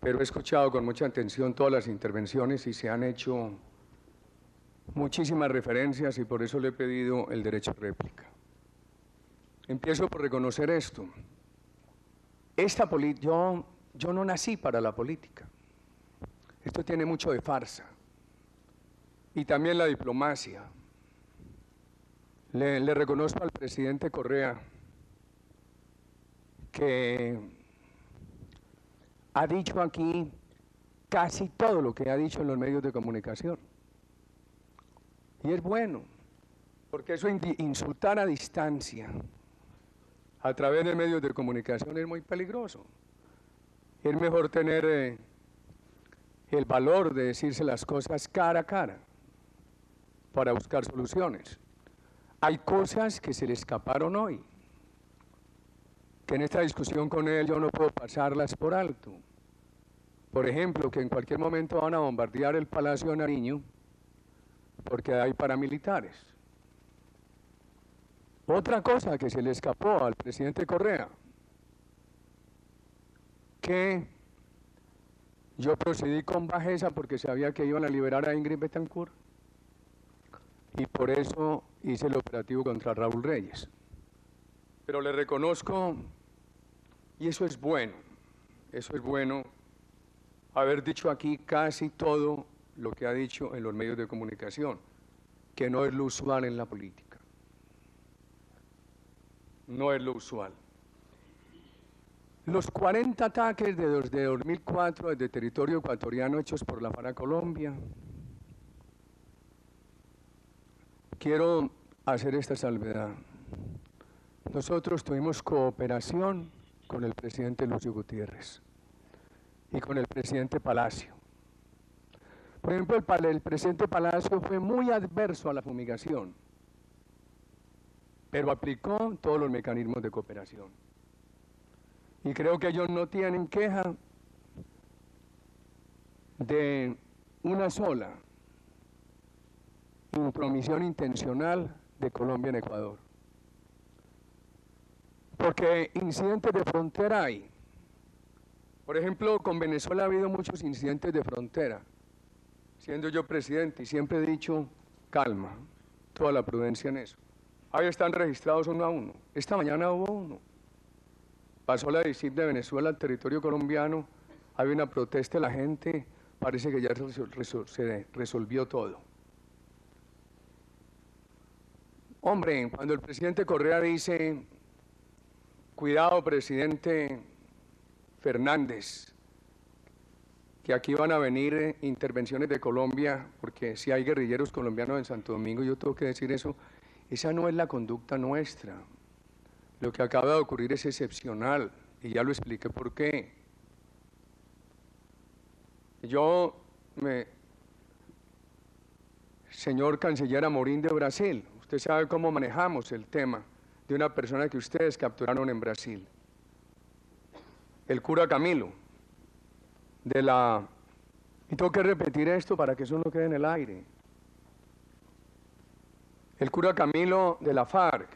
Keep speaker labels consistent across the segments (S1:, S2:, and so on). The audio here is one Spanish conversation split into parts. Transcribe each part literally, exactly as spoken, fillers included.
S1: pero he escuchado con mucha atención todas las intervenciones y se han hecho muchísimas referencias y por eso le he pedido el derecho a réplica. Empiezo por reconocer esto. Esta yo, yo no nací para la política. Esto tiene mucho de farsa. Y también la diplomacia. Le, le reconozco al presidente Correa que ha dicho aquí casi todo lo que ha dicho en los medios de comunicación. Y es bueno, porque eso insultar a distancia a través de medios de comunicación es muy peligroso. Es mejor tener eh, el valor de decirse las cosas cara a cara para buscar soluciones. Hay cosas que se le escaparon hoy, que en esta discusión con él yo no puedo pasarlas por alto. Por ejemplo, que en cualquier momento van a bombardear el Palacio de Nariño porque hay paramilitares. Otra cosa que se le escapó al presidente Correa, que yo procedí con bajeza porque sabía que iban a liberar a Ingrid Betancourt y por eso hice el operativo contra Raúl Reyes. Pero le reconozco, y eso es bueno, eso es bueno, haber dicho aquí casi todo lo que ha dicho en los medios de comunicación, que no es lo usual en la política. No es lo usual. Los cuarenta ataques de desde dos mil cuatro desde territorio ecuatoriano hechos por la FARC a Colombia, quiero hacer esta salvedad. Nosotros tuvimos cooperación con el presidente Lucio Gutiérrez y con el presidente Palacio. Por ejemplo, el, el presidente Palacio fue muy adverso a la fumigación, pero aplicó todos los mecanismos de cooperación. Y creo que ellos no tienen queja de una sola intromisión intencional de Colombia en Ecuador. Porque incidentes de frontera hay. Por ejemplo, con Venezuela ha habido muchos incidentes de frontera, siendo yo presidente, y siempre he dicho, calma, toda la prudencia en eso. Ahí están registrados uno a uno. Esta mañana hubo uno. Pasó la D I C I P de Venezuela al territorio colombiano, había una protesta de la gente, parece que ya se resolvió todo. Hombre, cuando el presidente Correa dice, cuidado presidente Fernández, que aquí van a venir eh, intervenciones de Colombia, porque si hay guerrilleros colombianos en Santo Domingo, yo tengo que decir eso, esa no es la conducta nuestra. Lo que acaba de ocurrir es excepcional, y ya lo expliqué por qué. Yo, me, señor canciller Amorim de Brasil, usted sabe cómo manejamos el tema de una persona que ustedes capturaron en Brasil. El cura Camilo, de la... Y tengo que repetir esto para que eso no quede en el aire. El cura Camilo de la FARC,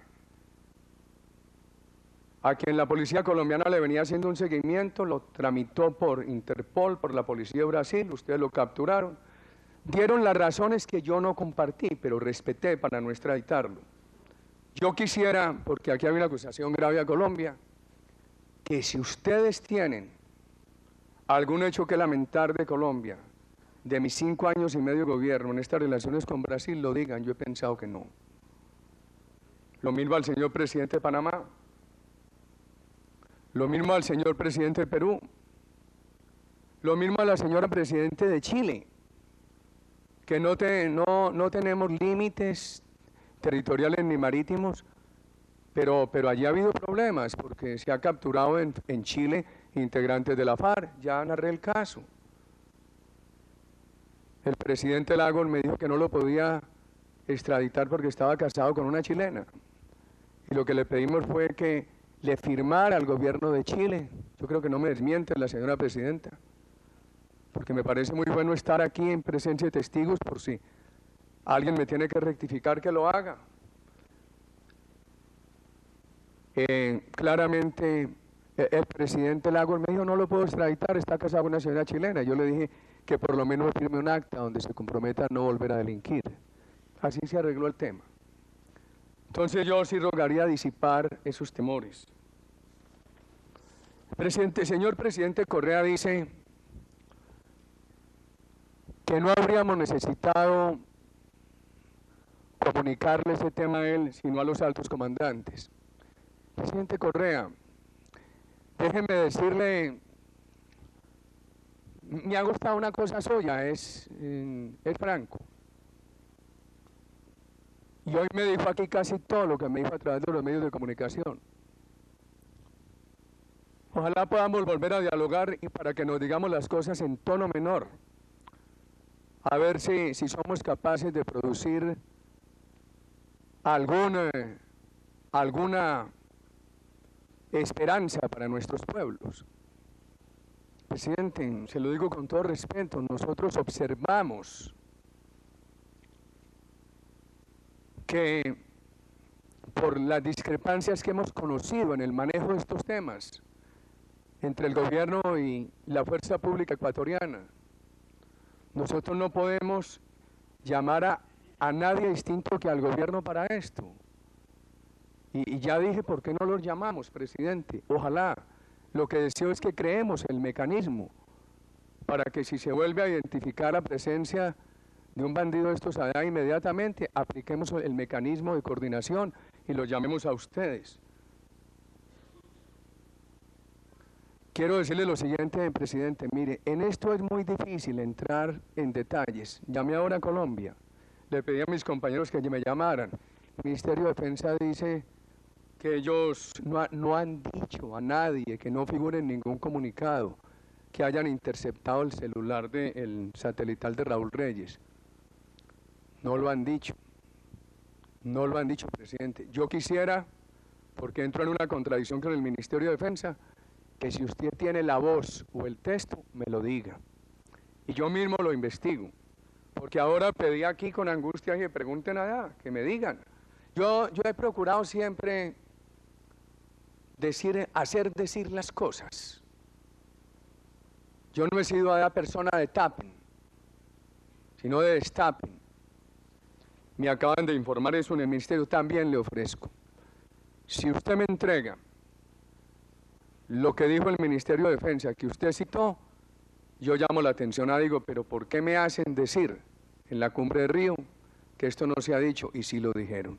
S1: a quien la policía colombiana le venía haciendo un seguimiento, lo tramitó por Interpol, por la policía de Brasil, ustedes lo capturaron. Dieron las razones que yo no compartí, pero respeté para no extraditarlo. Yo quisiera, porque aquí hay una acusación grave a Colombia, que si ustedes tienen algún hecho que lamentar de Colombia, de mis cinco años y medio de gobierno en estas relaciones con Brasil, lo digan, yo he pensado que no. Lo mismo al señor presidente de Panamá, lo mismo al señor presidente de Perú, lo mismo a la señora presidente de Chile, que no, te, no, no tenemos límites territoriales ni marítimos, pero, pero allí ha habido problemas, porque se ha capturado en, en Chile integrantes de la FARC, ya narré el caso. El presidente Lagos me dijo que no lo podía extraditar porque estaba casado con una chilena. Y lo que le pedimos fue que le firmara al gobierno de Chile. Yo creo que no me desmiente la señora presidenta, porque me parece muy bueno estar aquí en presencia de testigos por si alguien me tiene que rectificar que lo haga. Eh, claramente El presidente Lagos me dijo, no lo puedo extraditar, está casado con una señora chilena. Yo le dije que por lo menos firme un acta donde se comprometa a no volver a delinquir. Así se arregló el tema. Entonces yo sí rogaría disipar esos temores. Presidente, señor presidente Correa dice que no habríamos necesitado comunicarle ese tema a él, sino a los altos comandantes. Presidente Correa, déjeme decirle, me ha gustado una cosa suya, es, es franco. Y hoy me dijo aquí casi todo lo que me dijo a través de los medios de comunicación. Ojalá podamos volver a dialogar y para que nos digamos las cosas en tono menor. A ver si, si somos capaces de producir alguna, alguna esperanza para nuestros pueblos. Presidente, se lo digo con todo respeto, nosotros observamos que por las discrepancias que hemos conocido en el manejo de estos temas entre el gobierno y la fuerza pública ecuatoriana, nosotros no podemos llamar a, a nadie distinto que al gobierno para esto. Y, y ya dije por qué no los llamamos, presidente. Ojalá, lo que deseo es que creemos el mecanismo para que si se vuelve a identificar la presencia de un bandido de estos allá, inmediatamente apliquemos el mecanismo de coordinación y los llamemos a ustedes. Quiero decirle lo siguiente, presidente, mire, en esto es muy difícil entrar en detalles. Llamé ahora a Colombia, le pedí a mis compañeros que me llamaran. El Ministerio de Defensa dice que ellos no, ha, no han dicho a nadie, que no figure en ningún comunicado, que hayan interceptado el celular del satelital de Raúl Reyes. No lo han dicho, no lo han dicho, presidente. Yo quisiera, porque entro en una contradicción con el Ministerio de Defensa, que si usted tiene la voz o el texto, me lo diga. Y yo mismo lo investigo, porque ahora pedí aquí con angustia que pregunten allá, que me digan. Yo, yo he procurado siempre decir, hacer decir las cosas. Yo no he sido a la persona de tapen, sino de destapen. Me acaban de informar eso en el ministerio, también le ofrezco. Si usted me entrega lo que dijo el Ministerio de Defensa, que usted citó, yo llamo la atención a digo, pero ¿por qué me hacen decir en la cumbre de Río que esto no se ha dicho? Y sí lo dijeron.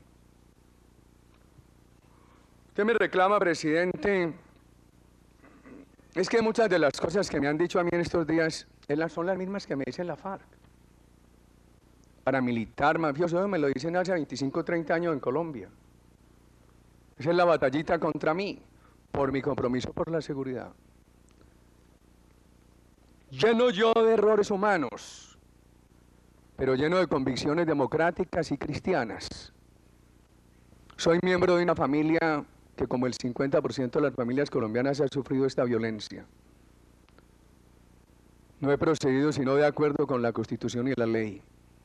S1: Usted me reclama, presidente, es que muchas de las cosas que me han dicho a mí en estos días son las mismas que me dicen la FARC. Paramilitar, mafioso, me lo dicen hace veinticinco o treinta años en Colombia. Esa es la batallita contra mí, por mi compromiso por la seguridad. Lleno yo de errores humanos, pero lleno de convicciones democráticas y cristianas. Soy miembro de una familia que, como el cincuenta por ciento de las familias colombianas, ha sufrido esta violencia. No he procedido sino de acuerdo con la Constitución y la ley.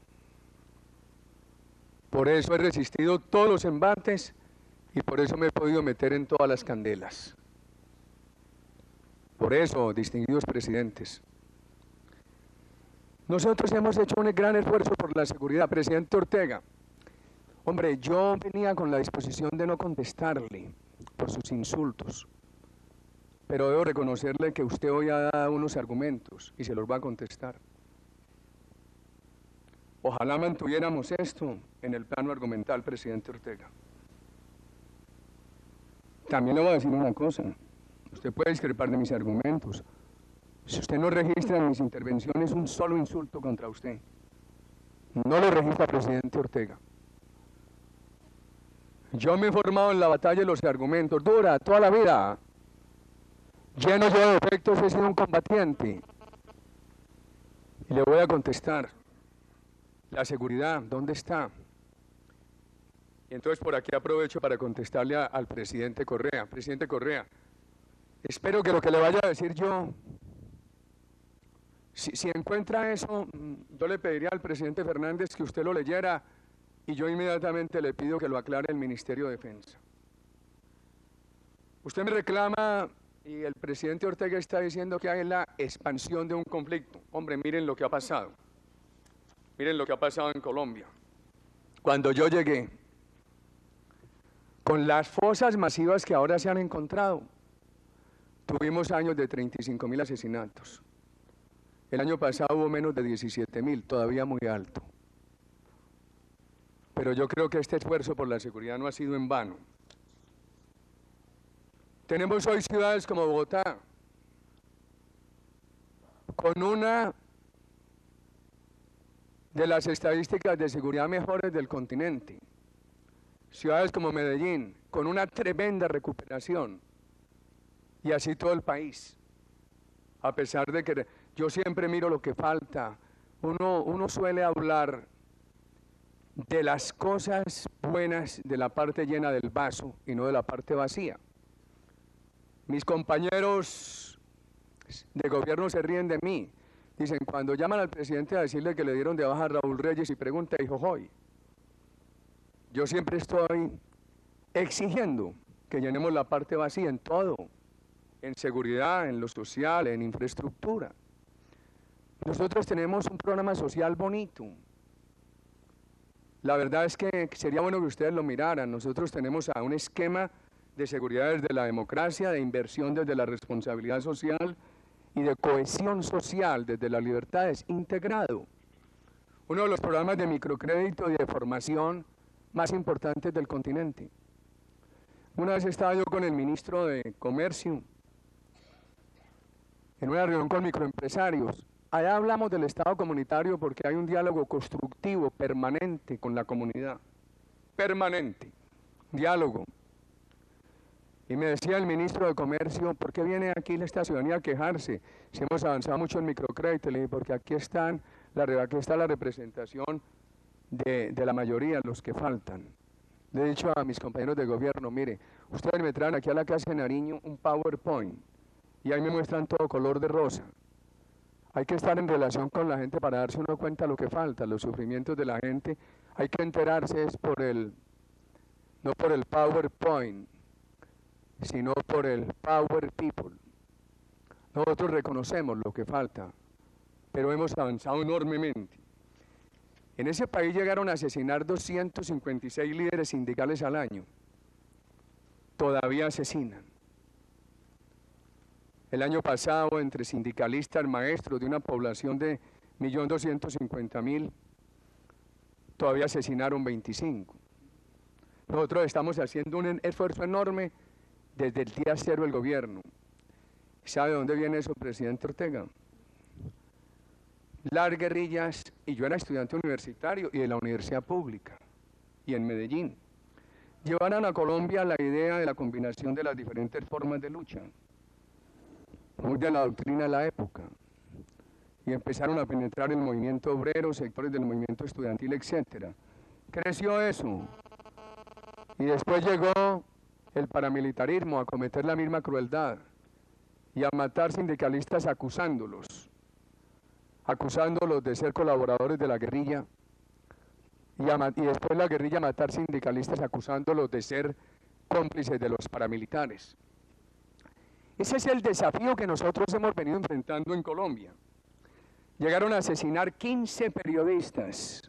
S1: Por eso he resistido todos los embates y por eso me he podido meter en todas las candelas. Por eso, distinguidos presidentes, nosotros hemos hecho un gran esfuerzo por la seguridad. Presidente Ortega, hombre, yo venía con la disposición de no contestarle por sus insultos, pero debo reconocerle que usted hoy ha dado unos argumentos y se los va a contestar. Ojalá mantuviéramos esto en el plano argumental, presidente Ortega. También le voy a decir una cosa, usted puede discrepar de mis argumentos. Si usted no registra en mis intervenciones un solo insulto contra usted, no lo registra, presidente Ortega. Yo me he formado en la batalla de los argumentos, dura, toda la vida. Lleno yo de defectos, he sido un combatiente. Y le voy a contestar. La seguridad, ¿dónde está? Y entonces por aquí aprovecho para contestarle a, al presidente Correa. Presidente Correa, espero que lo que le vaya a decir yo, si, si encuentra eso, yo le pediría al presidente Fernández que usted lo leyera y yo inmediatamente le pido que lo aclare el Ministerio de Defensa. Usted me reclama y el presidente Ortega está diciendo que hay la expansión de un conflicto. Hombre, miren lo que ha pasado. Miren lo que ha pasado en Colombia. Cuando yo llegué, con las fosas masivas que ahora se han encontrado, tuvimos años de treinta y cinco mil asesinatos. El año pasado hubo menos de diecisiete mil, todavía muy alto. Pero yo creo que este esfuerzo por la seguridad no ha sido en vano. Tenemos hoy ciudades como Bogotá, con una de las estadísticas de seguridad mejores del continente. Ciudades como Medellín, con una tremenda recuperación. Y así todo el país. A pesar de que yo siempre miro lo que falta. Uno, uno suele hablar de las cosas buenas de la parte llena del vaso y no de la parte vacía. Mis compañeros de gobierno se ríen de mí. Dicen, cuando llaman al presidente a decirle que le dieron de baja a Raúl Reyes y pregunta, hijo, hoy. Yo siempre estoy exigiendo que llenemos la parte vacía en todo, en seguridad, en lo social, en infraestructura. Nosotros tenemos un programa social bonito. La verdad es que sería bueno que ustedes lo miraran. Nosotros tenemos a un esquema de seguridad desde la democracia, de inversión desde la responsabilidad social y de cohesión social desde las libertades, integrado. Uno de los programas de microcrédito y de formación más importantes del continente. Una vez estaba yo con el ministro de Comercio en una reunión con microempresarios. Allá hablamos del Estado comunitario porque hay un diálogo constructivo, permanente con la comunidad. Permanente, diálogo. Y me decía el ministro de Comercio, ¿por qué viene aquí esta ciudadanía a quejarse? Si hemos avanzado mucho en microcrédito. Le dije, porque aquí, están la, aquí está la representación de, de la mayoría, los que faltan. Le he dicho a mis compañeros de gobierno, mire, ustedes me traen aquí a la Casa de Nariño un PowerPoint y ahí me muestran todo color de rosa. Hay que estar en relación con la gente para darse uno cuenta de lo que falta, los sufrimientos de la gente. Hay que enterarse es por el, no por el PowerPoint, sino por el Power People. Nosotros reconocemos lo que falta, pero hemos avanzado enormemente. En ese país llegaron a asesinar doscientos cincuenta y seis líderes sindicales al año. Todavía asesinan. El año pasado, entre sindicalistas, maestros de una población de un millón doscientos cincuenta mil, todavía asesinaron veinticinco. Nosotros estamos haciendo un esfuerzo enorme desde el día cero del gobierno. ¿Sabe de dónde viene eso, presidente Ortega? Las guerrillas, y yo era estudiante universitario y de la universidad pública, y en Medellín, llevaron a Colombia la idea de la combinación de las diferentes formas de lucha, muy de la doctrina de la época, y empezaron a penetrar el movimiento obrero, sectores del movimiento estudiantil, etcétera. Creció eso, y después llegó el paramilitarismo a cometer la misma crueldad y a matar sindicalistas acusándolos, acusándolos de ser colaboradores de la guerrilla, y, a, y después la guerrilla a matar sindicalistas acusándolos de ser cómplices de los paramilitares. Ese es el desafío que nosotros hemos venido enfrentando en Colombia. Llegaron a asesinar quince periodistas.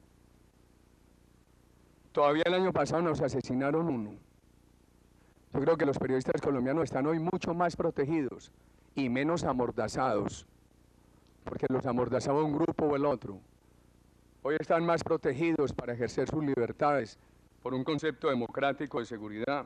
S1: Todavía el año pasado nos asesinaron uno. Yo creo que los periodistas colombianos están hoy mucho más protegidos y menos amordazados, porque los amordazaba un grupo o el otro. Hoy están más protegidos para ejercer sus libertades por un concepto democrático de seguridad.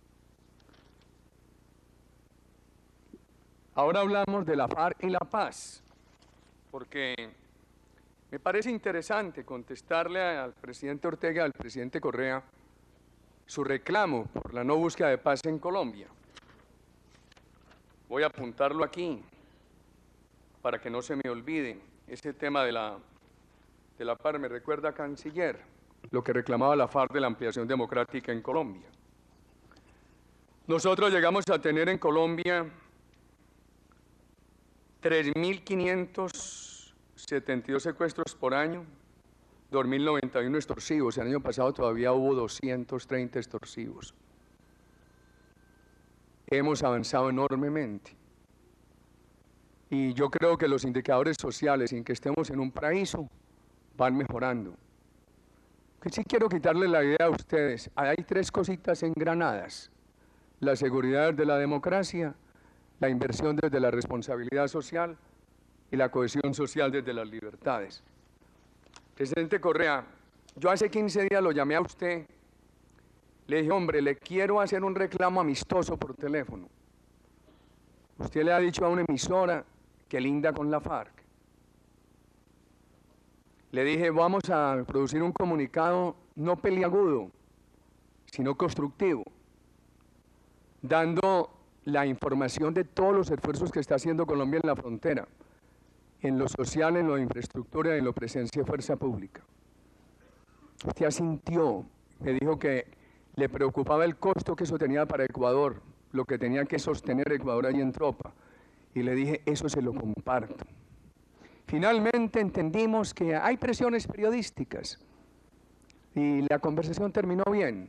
S1: Ahora hablamos de la FARC y la paz, porque me parece interesante contestarle al presidente Ortega, al presidente Correa, su reclamo por la no búsqueda de paz en Colombia. Voy a apuntarlo aquí para que no se me olvide. Ese tema de la, de la FARC me recuerda a Canciller, lo que reclamaba la FARC de la ampliación democrática en Colombia. Nosotros llegamos a tener en Colombia tres mil quinientos setenta y dos secuestros por año, dos mil noventa y uno extorsivos. El año pasado todavía hubo doscientos treinta extorsivos. hemos avanzado enormemente. Y yo creo que los indicadores sociales, sin que estemos en un paraíso, van mejorando. Que sí quiero quitarle la idea a ustedes. Hay tres cositas engranadas: la seguridad de la democracia, la inversión desde la responsabilidad social y la cohesión social desde las libertades. Presidente Correa, yo hace quince días lo llamé a usted, le dije, hombre, le quiero hacer un reclamo amistoso por teléfono. Usted le ha dicho a una emisora que linda con la FARC. Le dije, vamos a producir un comunicado no peliagudo, sino constructivo, dando la información de todos los esfuerzos que está haciendo Colombia en la frontera, en lo social, en lo de infraestructura y en lo presencia de fuerza pública. Usted asintió, me dijo que le preocupaba el costo que eso tenía para Ecuador, lo que tenía que sostener Ecuador allí en tropa, y le dije, eso se lo comparto. Finalmente entendimos que hay presiones periodísticas y la conversación terminó bien.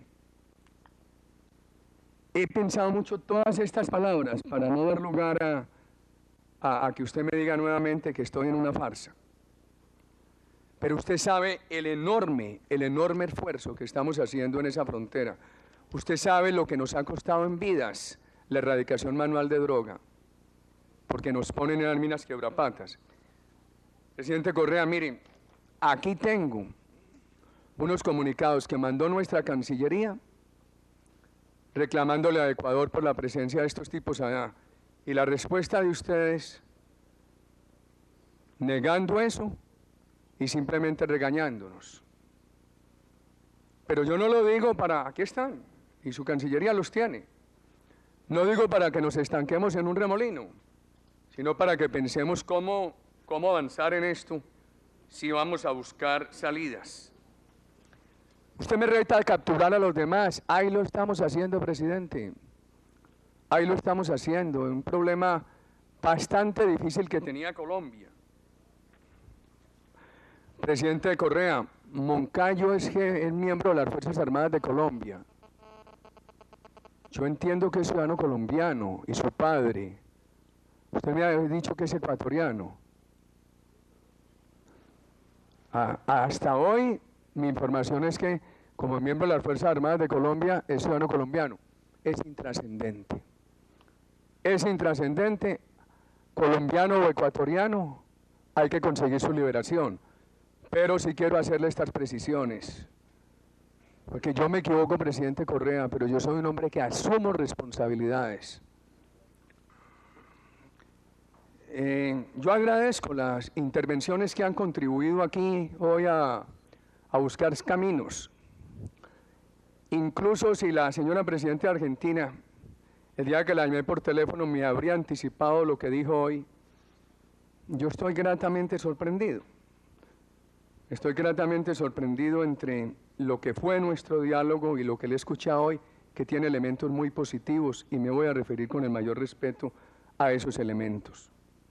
S1: He pensado mucho todas estas palabras para no dar lugar a, a, a que usted me diga nuevamente que estoy en una farsa. Pero usted sabe el enorme, el enorme esfuerzo que estamos haciendo en esa frontera. Usted sabe lo que nos ha costado en vidas la erradicación manual de droga, porque nos ponen en las minas quebrapatas. Presidente Correa, mire, aquí tengo unos comunicados que mandó nuestra Cancillería reclamándole a Ecuador por la presencia de estos tipos allá. Y la respuesta de ustedes, negando eso y simplemente regañándonos. Pero yo no lo digo para, aquí están, y su Cancillería los tiene. No digo para que nos estanquemos en un remolino, sino para que pensemos cómo, cómo avanzar en esto si vamos a buscar salidas. Usted me reta a capturar a los demás. Ahí lo estamos haciendo, presidente. Ahí lo estamos haciendo. Un problema bastante difícil que tenía Colombia. Presidente Correa, Moncayo es, es miembro de las Fuerzas Armadas de Colombia. Yo entiendo que es ciudadano colombiano y su padre. Usted me ha dicho que es ecuatoriano. Ah, hasta hoy mi información es que como miembro de las Fuerzas Armadas de Colombia es ciudadano colombiano. Es intrascendente. Es intrascendente, colombiano o ecuatoriano, hay que conseguir su liberación. Pero sí quiero hacerle estas precisiones. Porque yo me equivoco, presidente Correa, pero yo soy un hombre que asumo responsabilidades. Eh, yo agradezco las intervenciones que han contribuido aquí hoy a, a buscar caminos. Incluso si la señora presidenta de Argentina, el día que la llamé por teléfono, me habría anticipado lo que dijo hoy, yo estoy gratamente sorprendido. Estoy gratamente sorprendido entre lo que fue nuestro diálogo y lo que le he escuchado hoy, que tiene elementos muy positivos, y me voy a referir con el mayor respeto a esos elementos.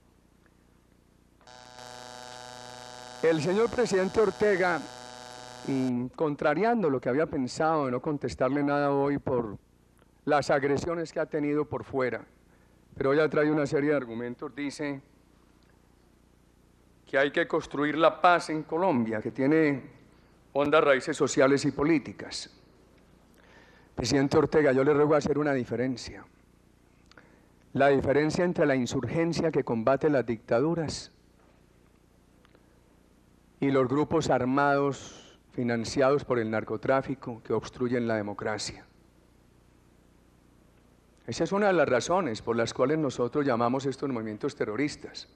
S1: El señor presidente Ortega, y contrariando lo que había pensado de no contestarle nada hoy por las agresiones que ha tenido por fuera, pero hoy ha traído una serie de argumentos, dice que hay que construir la paz en Colombia, que tiene hondas raíces sociales y políticas. Presidente Ortega, yo le ruego hacer una diferencia. La diferencia entre la insurgencia que combate las dictaduras y los grupos armados financiados por el narcotráfico que obstruyen la democracia. Esa es una de las razones por las cuales nosotros llamamos estos movimientos terroristas.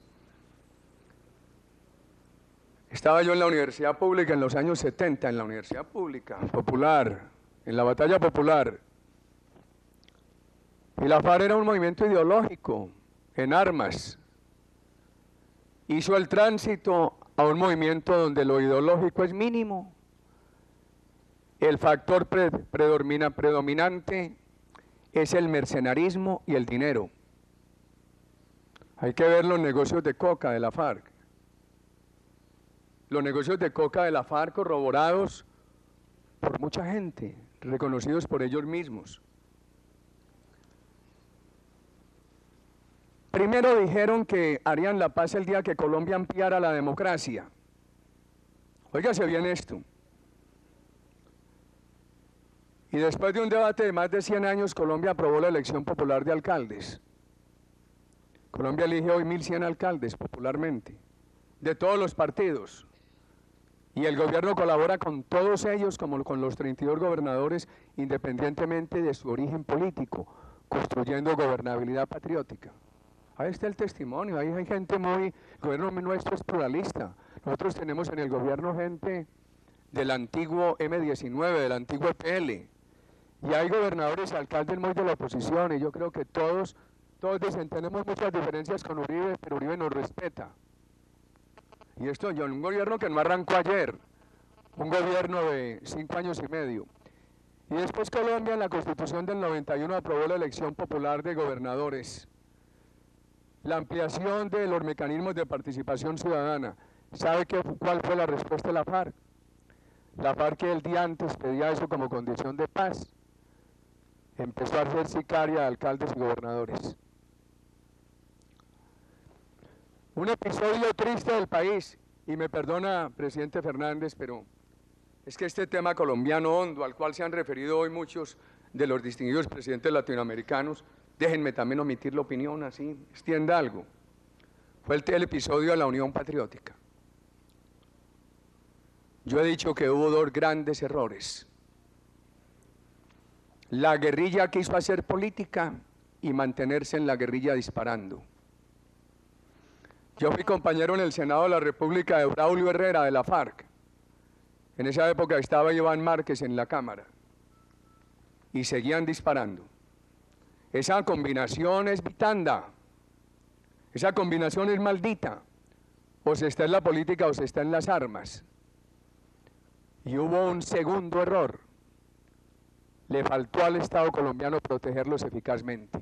S1: Estaba yo en la universidad pública en los años setenta, en la universidad pública, popular, en la batalla popular. Y la FARC era un movimiento ideológico, en armas. Hizo el tránsito a un movimiento donde lo ideológico es mínimo. El factor pre predomina, predominante es el mercenarismo y el dinero. Hay que ver los negocios de coca de la FARC. Los negocios de coca de la FARC corroborados por mucha gente, reconocidos por ellos mismos. Primero dijeron que harían la paz el día que Colombia ampliara la democracia. Óigase bien esto. Y después de un debate de más de cien años, Colombia aprobó la elección popular de alcaldes. Colombia elige hoy mil cien alcaldes popularmente, de todos los partidos. Y el gobierno colabora con todos ellos, como con los treinta y dos gobernadores, independientemente de su origen político, construyendo gobernabilidad patriótica. Ahí está el testimonio, ahí hay gente muy... El gobierno nuestro es pluralista. Nosotros tenemos en el gobierno gente del antiguo eme diecinueve, del antiguo E P L. Y hay gobernadores y alcaldes muy de la oposición, y yo creo que todos, todos dicen, tenemos muchas diferencias con Uribe, pero Uribe nos respeta. Y esto, yo, un gobierno que no arrancó ayer, un gobierno de cinco años y medio. Y después Colombia, en la Constitución del noventa y uno, aprobó la elección popular de gobernadores. La ampliación de los mecanismos de participación ciudadana. ¿Sabe qué, cuál fue la respuesta de la FARC? La FARC, que el día antes pedía eso como condición de paz, empezó a hacer sicaria de alcaldes y gobernadores. Un episodio triste del país, y me perdona, presidente Fernández, pero es que este tema colombiano hondo, al cual se han referido hoy muchos de los distinguidos presidentes latinoamericanos, déjenme también omitir la opinión, así, extienda algo. Fue el, el episodio de la Unión Patriótica. Yo he dicho que hubo dos grandes errores. La guerrilla quiso hacer política y mantenerse en la guerrilla disparando. Yo fui compañero en el Senado de la República de Braulio Herrera de la FARC. En esa época estaba Iván Márquez en la Cámara. Y seguían disparando. Esa combinación es vitanda. Esa combinación es maldita. O se está en la política o se está en las armas. Y hubo un segundo error. Le faltó al Estado colombiano protegerlos eficazmente.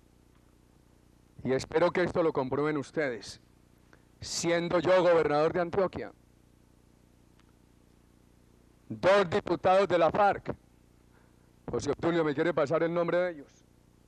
S1: Y espero que esto lo comprueben ustedes. Siendo yo gobernador de Antioquia, dos diputados de la FARC, José Obdulio, ¿me quiere pasar el nombre de ellos?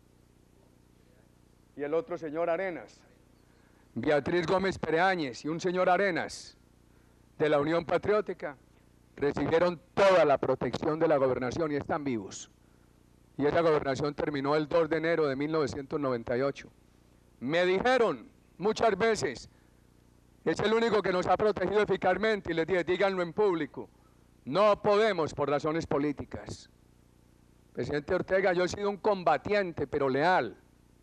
S1: Y el otro señor Arenas, Beatriz Gómez Pereáñez y un señor Arenas, de la Unión Patriótica, recibieron toda la protección de la gobernación y están vivos. Y esa gobernación terminó el dos de enero de mil novecientos noventa y ocho. Me dijeron muchas veces, es el único que nos ha protegido eficazmente, y les dije, díganlo en público, no podemos por razones políticas. Presidente Ortega, yo he sido un combatiente, pero leal.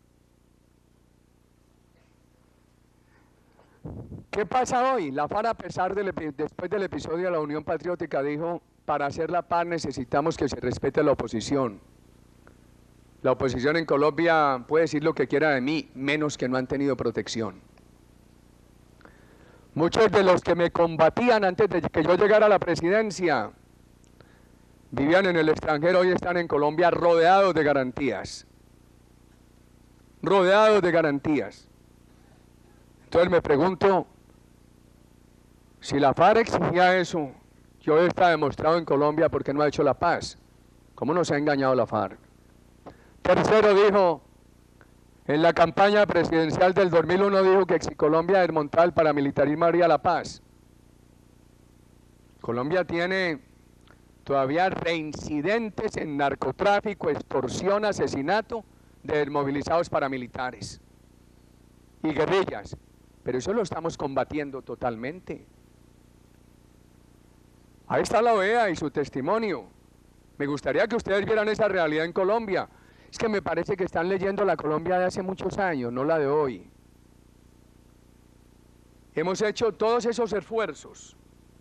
S1: ¿Qué pasa hoy? La FARC, a pesar del, después del episodio de la Unión Patriótica, dijo, para hacer la paz necesitamos que se respete la oposición. La oposición en Colombia puede decir lo que quiera de mí, menos que no han tenido protección. Muchos de los que me combatían antes de que yo llegara a la presidencia, vivían en el extranjero, hoy están en Colombia rodeados de garantías. Rodeados de garantías. Entonces me pregunto, si la FARC exigía eso, que hoy está demostrado en Colombia, ¿por qué no ha hecho la paz? ¿Cómo nos ha engañado la FARC? Tercero, dijo, en la campaña presidencial del dos mil uno, dijo que si Colombia desmontaba el paramilitarismo haría la paz. Colombia tiene todavía reincidentes en narcotráfico, extorsión, asesinato de desmovilizados paramilitares y guerrillas, pero eso lo estamos combatiendo totalmente. Ahí está la O E A y su testimonio. Me gustaría que ustedes vieran esa realidad en Colombia. Es que me parece que están leyendo la Colombia de hace muchos años, no la de hoy. Hemos hecho todos esos esfuerzos.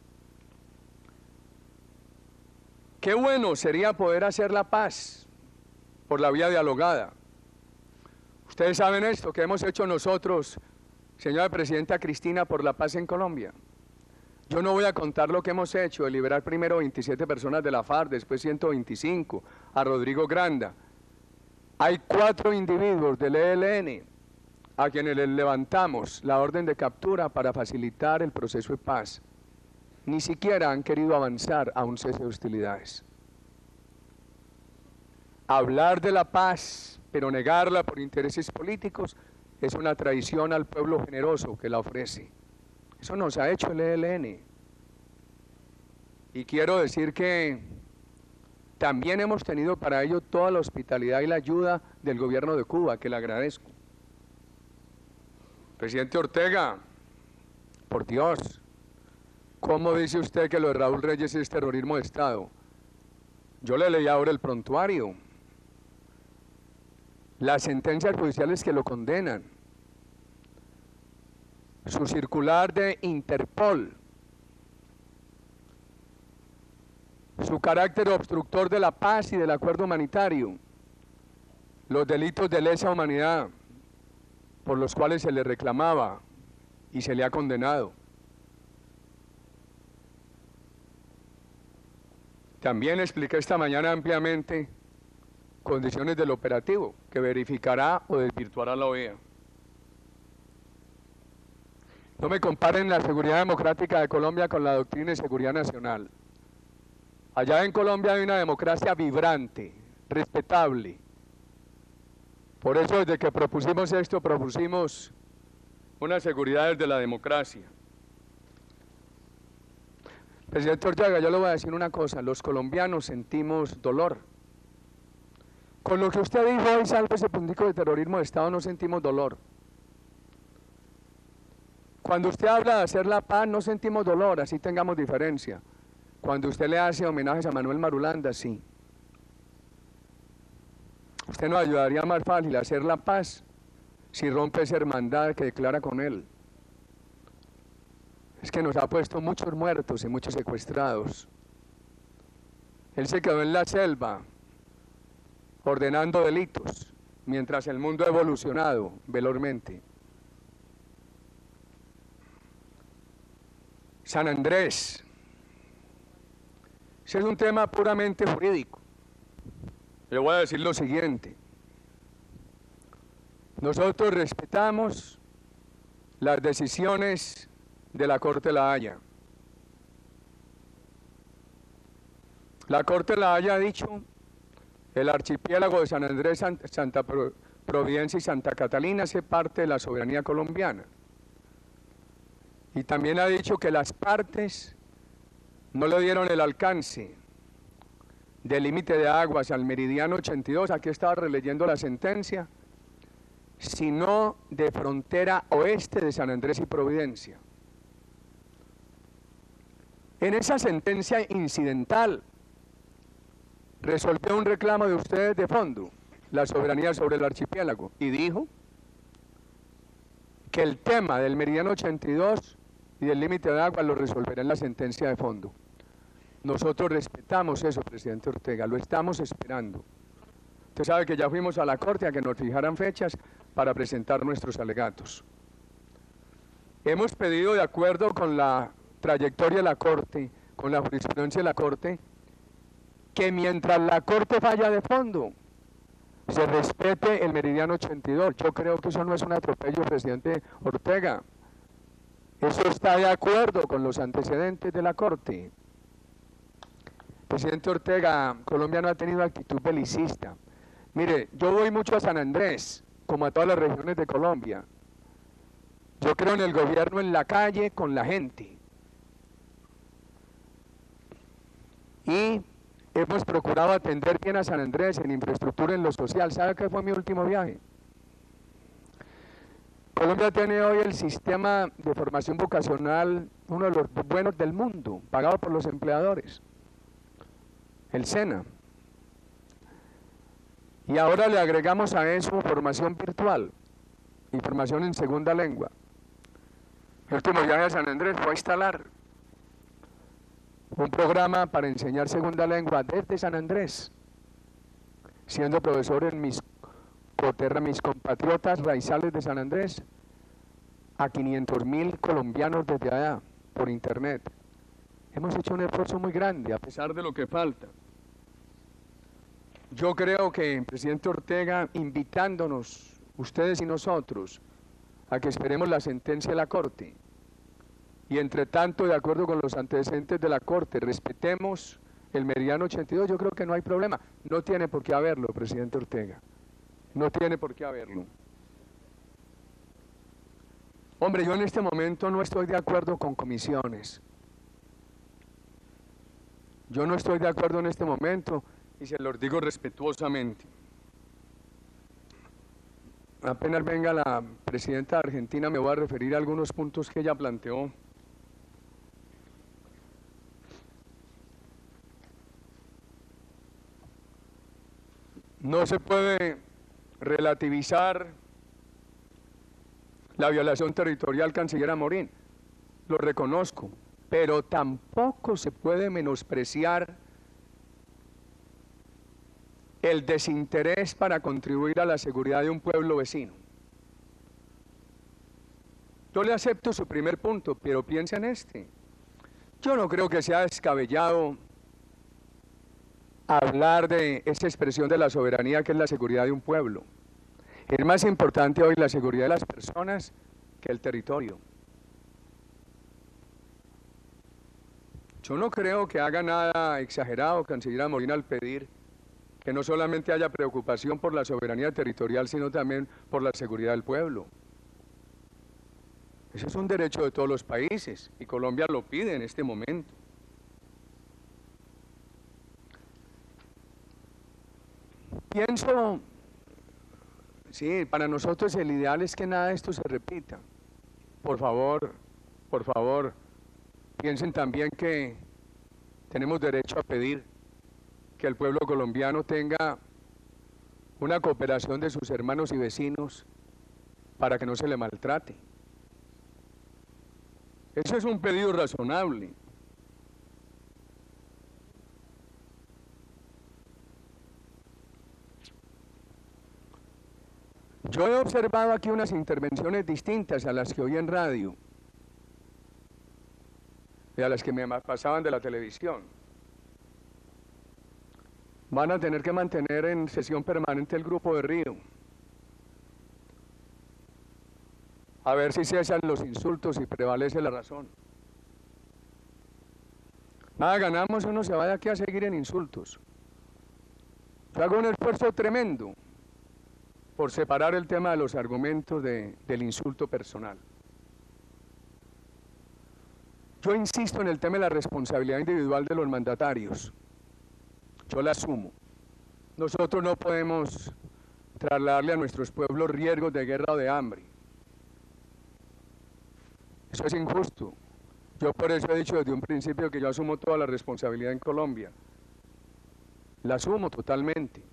S1: Qué bueno sería poder hacer la paz por la vía dialogada. Ustedes saben esto que hemos hecho nosotros, señora Presidenta Cristina, por la paz en Colombia. Yo no voy a contar lo que hemos hecho, de liberar primero veintisiete personas de la FARC, después ciento veinticinco, a Rodrigo Granda. Hay cuatro individuos del E L N a quienes les levantamos la orden de captura para facilitar el proceso de paz. Ni siquiera han querido avanzar a un cese de hostilidades. Hablar de la paz, pero negarla por intereses políticos, es una traición al pueblo generoso que la ofrece. Eso nos ha hecho el E L N. Y quiero decir que también hemos tenido para ello toda la hospitalidad y la ayuda del gobierno de Cuba, que le agradezco. Presidente Ortega, por Dios, ¿cómo dice usted que lo de Raúl Reyes es terrorismo de Estado? Yo le leí ahora el prontuario, las sentencias judiciales que lo condenan, su circular de Interpol, su carácter obstructor de la paz y del acuerdo humanitario, los delitos de lesa humanidad por los cuales se le reclamaba y se le ha condenado. También expliqué esta mañana ampliamente condiciones del operativo que verificará o desvirtuará la O E A. No me comparen la seguridad democrática de Colombia con la doctrina de seguridad nacional. Allá en Colombia hay una democracia vibrante, respetable. Por eso desde que propusimos esto, propusimos una seguridad desde la democracia. Presidente Ortega, yo le voy a decir una cosa, los colombianos sentimos dolor. Con lo que usted dijo hoy, salve ese puntico de terrorismo de Estado, no sentimos dolor. Cuando usted habla de hacer la paz, no sentimos dolor, así tengamos diferencia. Cuando usted le hace homenajes a Manuel Marulanda, sí. Usted nos ayudaría más fácil a hacer la paz si rompe esa hermandad que declara con él. Es que nos ha puesto muchos muertos y muchos secuestrados. Él se quedó en la selva ordenando delitos, mientras el mundo ha evolucionado velozmente. San Andrés. Ese es un tema puramente jurídico. Le voy a decir lo siguiente. Nosotros respetamos las decisiones de la Corte de La Haya. La Corte de La Haya ha dicho el archipiélago de San Andrés, Santa Providencia y Santa Catalina hace parte de la soberanía colombiana. Y también ha dicho que las partes no le dieron el alcance del límite de aguas al meridiano ochenta y dos, aquí estaba releyendo la sentencia, sino de frontera oeste de San Andrés y Providencia. En esa sentencia incidental resolvió un reclamo de ustedes de fondo, la soberanía sobre el archipiélago, y dijo que el tema del meridiano ochenta y dos y del límite de agua lo resolverá en la sentencia de fondo. Nosotros respetamos eso, presidente Ortega, lo estamos esperando. Usted sabe que ya fuimos a la Corte a que nos fijaran fechas para presentar nuestros alegatos. Hemos pedido, de acuerdo con la trayectoria de la Corte, con la jurisprudencia de la Corte, que mientras la Corte falla de fondo, se respete el meridiano ochenta y dos. Yo creo que eso no es un atropello, presidente Ortega. Eso está de acuerdo con los antecedentes de la Corte. Presidente Ortega, Colombia no ha tenido actitud belicista. Mire, yo voy mucho a San Andrés, como a todas las regiones de Colombia. Yo creo en el gobierno en la calle, con la gente. Y hemos procurado atender bien a San Andrés en infraestructura, en lo social. ¿Sabe qué fue mi último viaje? Colombia tiene hoy el sistema de formación vocacional, uno de los buenos del mundo, pagado por los empleadores. El SENA. Y ahora le agregamos a eso formación virtual y formación en segunda lengua. El último viaje a San Andrés fue a instalar un programa para enseñar segunda lengua desde San Andrés, siendo profesor en mis, coterra, mis compatriotas raizales de San Andrés, a quinientos mil colombianos desde allá, por internet. Hemos hecho un esfuerzo muy grande, a pesar de lo que falta. Yo creo que, presidente Ortega, invitándonos, ustedes y nosotros, a que esperemos la sentencia de la Corte, y entre tanto, de acuerdo con los antecedentes de la Corte, respetemos el meridiano ochenta y dos, yo creo que no hay problema. No tiene por qué haberlo, presidente Ortega. No tiene por qué haberlo. Hombre, yo en este momento no estoy de acuerdo con comisiones. Yo no estoy de acuerdo en este momento y se los digo respetuosamente. Apenas venga la presidenta de Argentina me voy a referir a algunos puntos que ella planteó. No se puede relativizar la violación territorial, canciller Amorín, lo reconozco, pero tampoco se puede menospreciar el desinterés para contribuir a la seguridad de un pueblo vecino. Yo le acepto su primer punto, pero piensa en este. Yo no creo que sea descabellado hablar de esa expresión de la soberanía que es la seguridad de un pueblo. Es más importante hoy la seguridad de las personas que el territorio. Yo no creo que haga nada exagerado, canciller Amorín, al pedir que no solamente haya preocupación por la soberanía territorial, sino también por la seguridad del pueblo. Ese es un derecho de todos los países y Colombia lo pide en este momento. Pienso, sí, para nosotros el ideal es que nada de esto se repita. Por favor, por favor, piensen también que tenemos derecho a pedir que el pueblo colombiano tenga una cooperación de sus hermanos y vecinos para que no se le maltrate. Eso es un pedido razonable. Yo he observado aquí unas intervenciones distintas a las que oí en radio y a las que me pasaban de la televisión. Van a tener que mantener en sesión permanente el grupo de Río. A ver si cesan los insultos y prevalece la razón. Nada ganamos, uno se va de aquí a seguir en insultos. Yo hago un esfuerzo tremendo por separar el tema de los argumentos de, del insulto personal. Yo insisto en el tema de la responsabilidad individual de los mandatarios. Yo la asumo. Nosotros no podemos trasladarle a nuestros pueblos riesgos de guerra o de hambre. Eso es injusto. Yo por eso he dicho desde un principio que yo asumo toda la responsabilidad en Colombia. La asumo totalmente.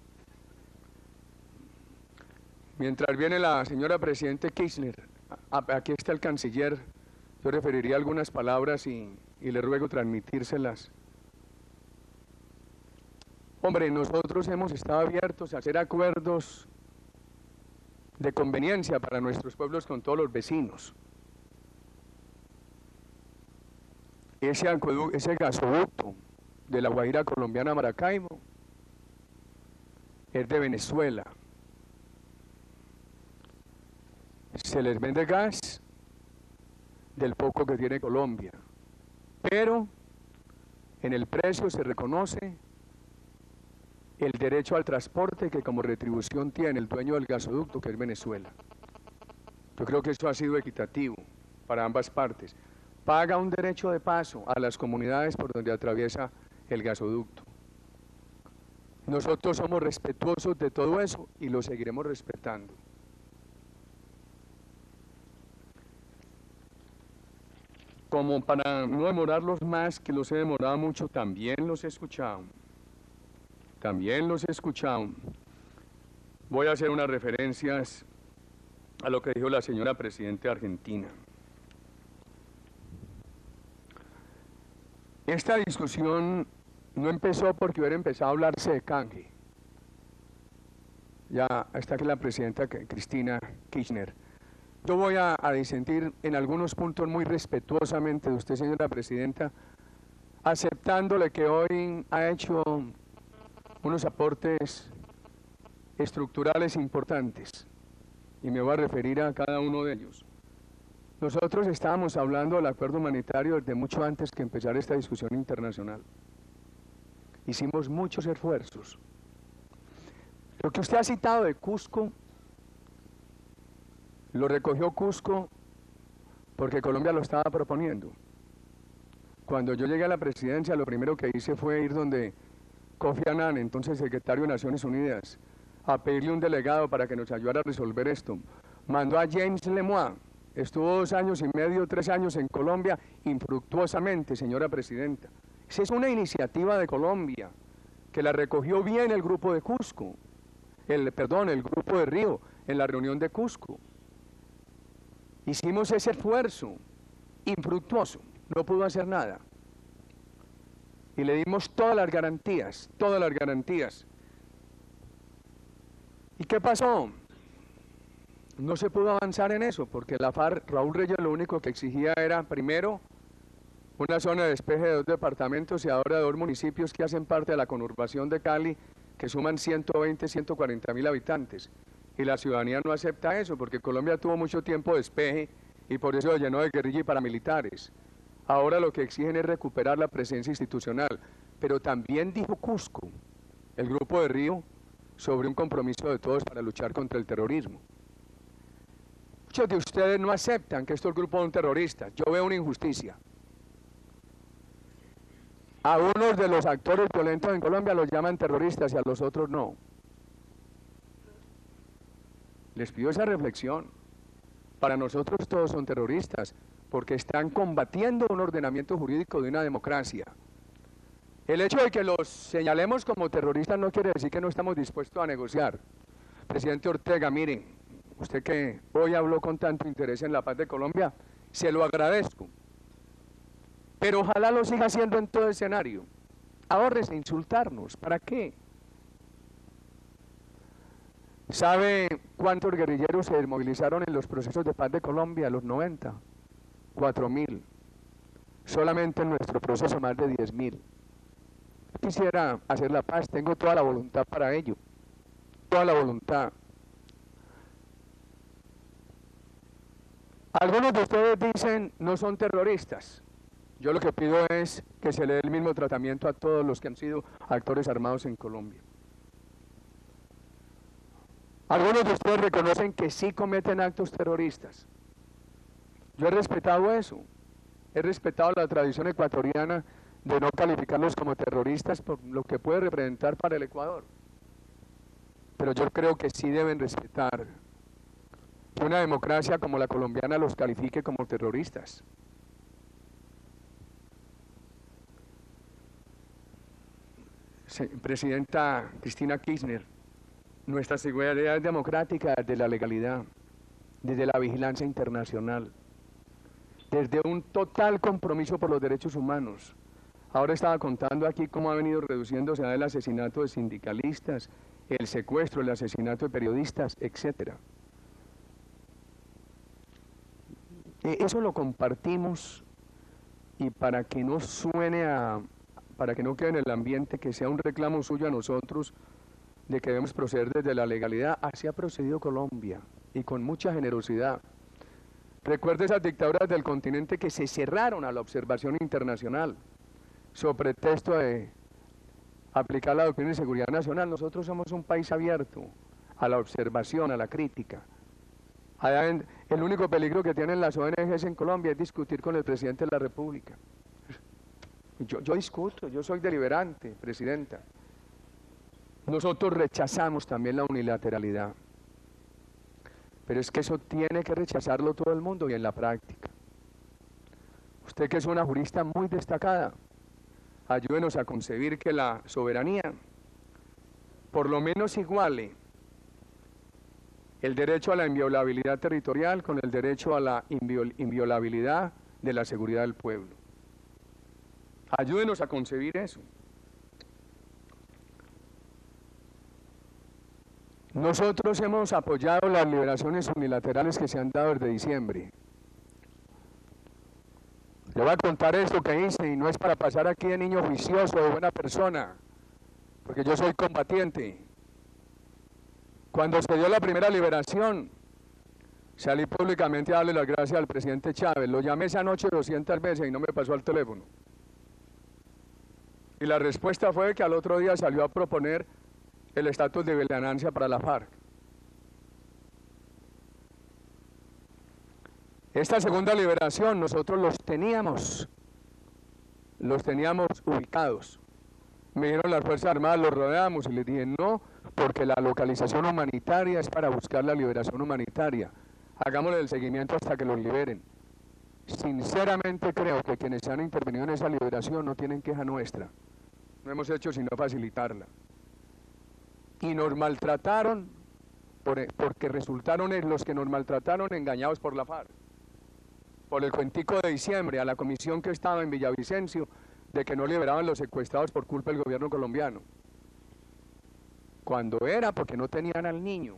S1: Mientras viene la señora Presidente Kirchner, aquí está el canciller, yo referiría algunas palabras y, y le ruego transmitírselas. Hombre, nosotros hemos estado abiertos a hacer acuerdos de conveniencia para nuestros pueblos con todos los vecinos. Ese, ese gasoducto de la Guajira colombiana a Maracaibo es de Venezuela. Se les vende gas del poco que tiene Colombia, pero en el precio se reconoce el derecho al transporte que como retribución tiene el dueño del gasoducto, que es Venezuela. Yo creo que eso ha sido equitativo para ambas partes. Paga un derecho de paso a las comunidades por donde atraviesa el gasoducto. Nosotros somos respetuosos de todo eso y lo seguiremos respetando. Como para no demorarlos más, que los he demorado mucho, también los he escuchado. También los he escuchado. Voy a hacer unas referencias a lo que dijo la señora Presidenta de Argentina. Esta discusión no empezó porque hubiera empezado a hablarse de canje. Ya está aquí la Presidenta Cristina Kirchner. Yo voy a, a disentir en algunos puntos muy respetuosamente de usted, señora Presidenta, aceptándole que hoy ha hecho unos aportes estructurales importantes, y me voy a referir a cada uno de ellos. Nosotros estábamos hablando del acuerdo humanitario desde mucho antes que empezar esta discusión internacional. Hicimos muchos esfuerzos. Lo que usted ha citado de Cusco, lo recogió Cusco porque Colombia lo estaba proponiendo. Cuando yo llegué a la presidencia, lo primero que hice fue ir donde Kofi Annan, entonces secretario de Naciones Unidas, a pedirle un delegado para que nos ayudara a resolver esto. Mandó a James Lemoine, estuvo dos años y medio, tres años en Colombia, infructuosamente, señora presidenta. Esa es una iniciativa de Colombia, que la recogió bien el grupo de Cusco, el, perdón, el grupo de Río, en la reunión de Cusco. Hicimos ese esfuerzo, infructuoso, no pudo hacer nada. Y le dimos todas las garantías, todas las garantías. ¿Y qué pasó? No se pudo avanzar en eso, porque la FARC, Raúl Reyes, lo único que exigía era, primero, una zona de despeje de dos departamentos y ahora de dos municipios que hacen parte de la conurbación de Cali, que suman ciento veinte, ciento cuarenta mil habitantes. Y la ciudadanía no acepta eso, porque Colombia tuvo mucho tiempo de despeje y por eso lo llenó de guerrilla y paramilitares. Ahora lo que exigen es recuperar la presencia institucional. Pero también dijo Cusco, el grupo de Río, sobre un compromiso de todos para luchar contra el terrorismo. Muchos de ustedes no aceptan que estos grupos son terroristas. Yo veo una injusticia. A unos de los actores violentos en Colombia los llaman terroristas y a los otros no. Les pido esa reflexión. Para nosotros todos son terroristas, porque están combatiendo un ordenamiento jurídico de una democracia. El hecho de que los señalemos como terroristas no quiere decir que no estamos dispuestos a negociar. Presidente Ortega, miren, usted que hoy habló con tanto interés en la paz de Colombia, se lo agradezco. Pero ojalá lo siga haciendo en todo escenario. Ahórrese insultarnos, ¿para qué? ¿Sabe cuántos guerrilleros se desmovilizaron en los procesos de paz de Colombia, los noventa? Cuatro mil. Solamente en nuestro proceso más de diez mil. Quisiera hacer la paz, tengo toda la voluntad para ello. Toda la voluntad. Algunos de ustedes dicen no son terroristas. Yo lo que pido es que se le dé el mismo tratamiento a todos los que han sido actores armados en Colombia. Algunos de ustedes reconocen que sí cometen actos terroristas. Yo he respetado eso. He respetado la tradición ecuatoriana de no calificarlos como terroristas por lo que puede representar para el Ecuador. Pero yo creo que sí deben respetar que una democracia como la colombiana los califique como terroristas. Sí, Presidenta Cristina Kirchner, nuestra seguridad democrática desde la legalidad, desde la vigilancia internacional, desde un total compromiso por los derechos humanos. Ahora estaba contando aquí cómo ha venido reduciéndose el asesinato de sindicalistas, el secuestro, el asesinato de periodistas, etcétera. Eso lo compartimos y para que no suene a, para que no quede en el ambiente que sea un reclamo suyo a nosotros de que debemos proceder desde la legalidad, así ha procedido Colombia y con mucha generosidad. Recuerde esas dictaduras del continente que se cerraron a la observación internacional, sobre pretexto de aplicar la doctrina de seguridad nacional. Nosotros somos un país abierto a la observación, a la crítica. El único peligro que tienen las O N Ges en Colombia es discutir con el presidente de la República. Yo, yo discuto, yo soy deliberante, presidenta. Nosotros rechazamos también la unilateralidad. Pero es que eso tiene que rechazarlo todo el mundo y en la práctica. Usted que es una jurista muy destacada, ayúdenos a concebir que la soberanía por lo menos iguale el derecho a la inviolabilidad territorial con el derecho a la inviol inviolabilidad de la seguridad del pueblo. Ayúdenos a concebir eso. Nosotros hemos apoyado las liberaciones unilaterales que se han dado desde diciembre. Le voy a contar esto que hice y no es para pasar aquí de niño juicioso o de buena persona, porque yo soy combatiente. Cuando se dio la primera liberación, salí públicamente a darle las gracias al presidente Chávez. Lo llamé esa noche doscientas veces y no me pasó al teléfono. Y la respuesta fue que al otro día salió a proponer el estatus de vigilancia para la FARC. Esta segunda liberación nosotros los teníamos, los teníamos ubicados. Me dijeron las Fuerzas Armadas, los rodeamos y les dije no, porque la localización humanitaria es para buscar la liberación humanitaria. Hagámosle el seguimiento hasta que los liberen. Sinceramente creo que quienes han intervenido en esa liberación no tienen queja nuestra. No hemos hecho sino facilitarla. Y nos maltrataron por, porque resultaron los que nos maltrataron engañados por la FARC. Por el cuentico de diciembre a la comisión que estaba en Villavicencio de que no liberaban los secuestrados por culpa del gobierno colombiano. Cuando era porque no tenían al niño.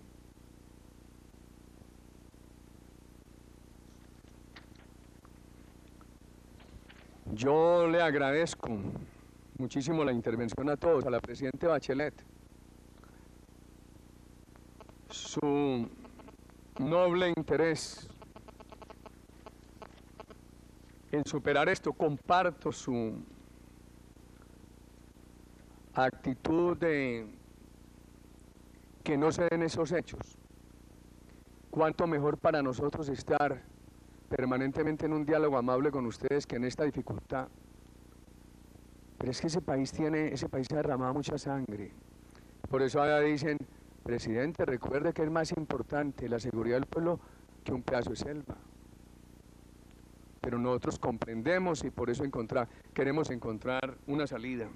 S1: Yo le agradezco muchísimo la intervención a todos, a la presidenta Bachelet, su noble interés en superar esto. Comparto su actitud de que no se den esos hechos. Cuánto mejor para nosotros estar permanentemente en un diálogo amable con ustedes que en esta dificultad. Pero es que ese país tiene, ese país ha derramado mucha sangre. Por eso allá dicen, presidente, recuerde que es más importante la seguridad del pueblo que un pedazo de selva. Pero nosotros comprendemos y por eso encontrar, queremos encontrar una salida.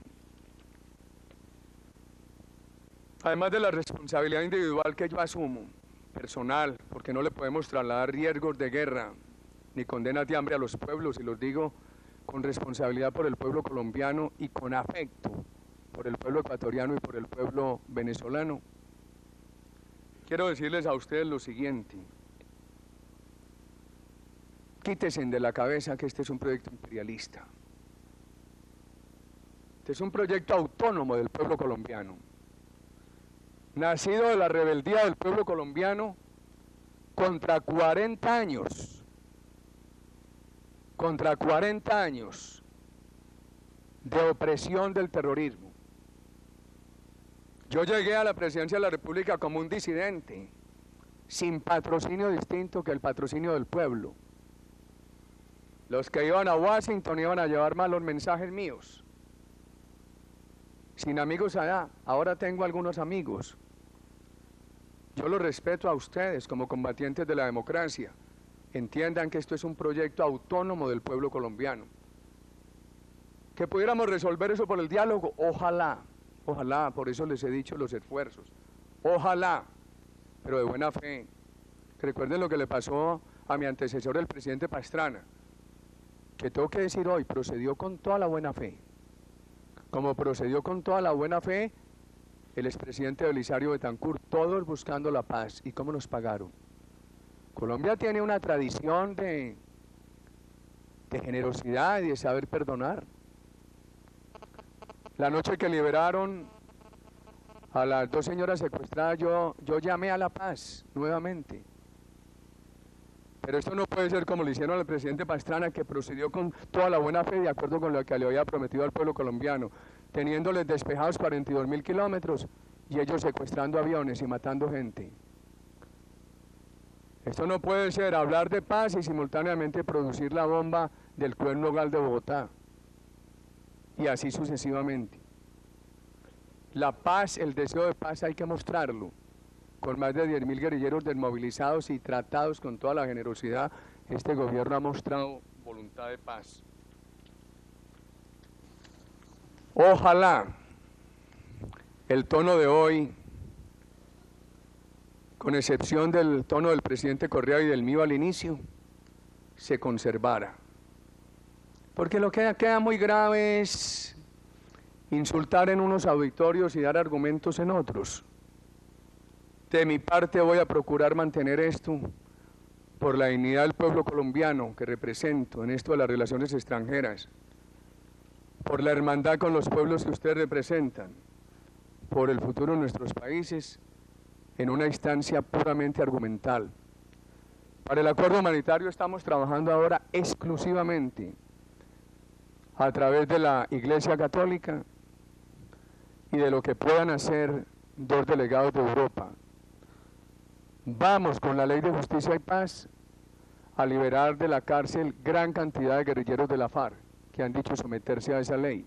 S1: Además de la responsabilidad individual que yo asumo, personal, porque no le podemos trasladar riesgos de guerra ni condenas de hambre a los pueblos, y los digo con responsabilidad por el pueblo colombiano y con afecto por el pueblo ecuatoriano y por el pueblo venezolano. Quiero decirles a ustedes lo siguiente: quítese de la cabeza que este es un proyecto imperialista. Este es un proyecto autónomo del pueblo colombiano, nacido de la rebeldía del pueblo colombiano contra cuarenta años, contra cuarenta años de opresión del terrorismo. Yo llegué a la presidencia de la República como un disidente, sin patrocinio distinto que el patrocinio del pueblo. Los que iban a Washington iban a llevar malos mensajes míos. Sin amigos allá, ahora tengo algunos amigos. Yo los respeto a ustedes como combatientes de la democracia. Entiendan que esto es un proyecto autónomo del pueblo colombiano. Que pudiéramos resolver eso por el diálogo, ojalá, ojalá, por eso les he dicho los esfuerzos, ojalá, pero de buena fe. Que recuerden lo que le pasó a mi antecesor, el presidente Pastrana, que tengo que decir hoy, procedió con toda la buena fe. Como procedió con toda la buena fe el expresidente Belisario Betancur, todos buscando la paz. ¿Y cómo nos pagaron? Colombia tiene una tradición de, de generosidad y de saber perdonar. La noche que liberaron a las dos señoras secuestradas, yo, yo llamé a la paz nuevamente. Pero esto no puede ser como lo hicieron al presidente Pastrana, que procedió con toda la buena fe, de acuerdo con lo que le había prometido al pueblo colombiano, teniéndoles despejados cuarenta y dos mil kilómetros y ellos secuestrando aviones y matando gente. Esto no puede ser hablar de paz y simultáneamente producir la bomba del Cuerno Nogal de Bogotá, y así sucesivamente. La paz, el deseo de paz hay que mostrarlo, con más de diez mil guerrilleros desmovilizados y tratados con toda la generosidad. Este gobierno ha mostrado voluntad de paz. Ojalá el tono de hoy, con excepción del tono del presidente Correa y del mío al inicio, se conservara. Porque lo que queda muy grave es insultar en unos auditorios y dar argumentos en otros. De mi parte voy a procurar mantener esto por la dignidad del pueblo colombiano que represento en esto de las relaciones extranjeras, por la hermandad con los pueblos que ustedes representan, por el futuro de nuestros países, en una instancia puramente argumental. Para el acuerdo humanitario estamos trabajando ahora exclusivamente a través de la Iglesia Católica y de lo que puedan hacer dos delegados de Europa. Vamos con la Ley de Justicia y Paz a liberar de la cárcel gran cantidad de guerrilleros de la FARC que han dicho someterse a esa ley.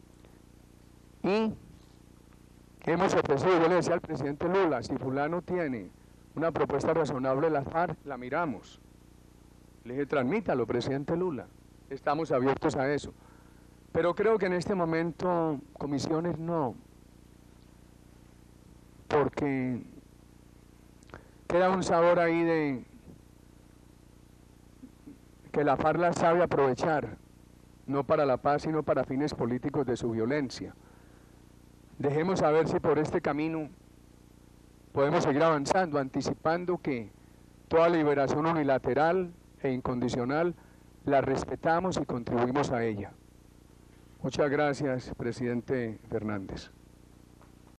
S1: Y hemos ofrecido, yo le decía al presidente Lula, si fulano tiene una propuesta razonable de la FARC, la miramos. Le dije, transmítalo, presidente Lula, estamos abiertos a eso. Pero creo que en este momento comisiones no, porque queda un sabor ahí de que la FARC la sabe aprovechar, no para la paz, sino para fines políticos de su violencia. Dejemos a ver si por este camino podemos seguir avanzando, anticipando que toda liberación unilateral e incondicional la respetamos y contribuimos a ella. Muchas gracias, presidente Fernández.